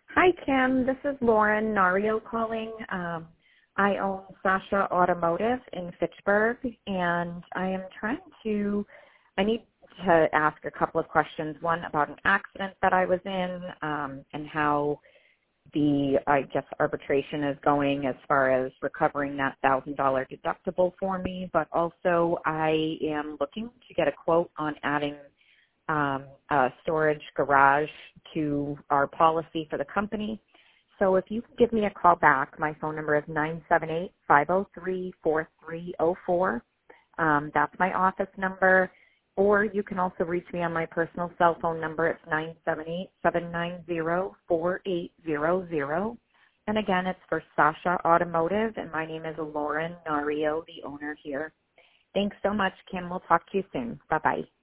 Hi, Kim. This is Lauren Nario calling. I own Sasha Automotive in Fitchburg, and I need to ask a couple of questions. One about an accident that I was in, and how arbitration is going as far as recovering that $1,000 deductible for me. But also I am looking to get a quote on adding a storage garage to our policy for the company. So if you can give me a call back, my phone number is 978-503-4304. That's my office number. Or you can also reach me on my personal cell phone number. It's 978-790-4800. And again, it's for Sasha Automotive, and my name is Lauren Nario, the owner here. Thanks so much, Kim. We'll talk to you soon. Bye-bye.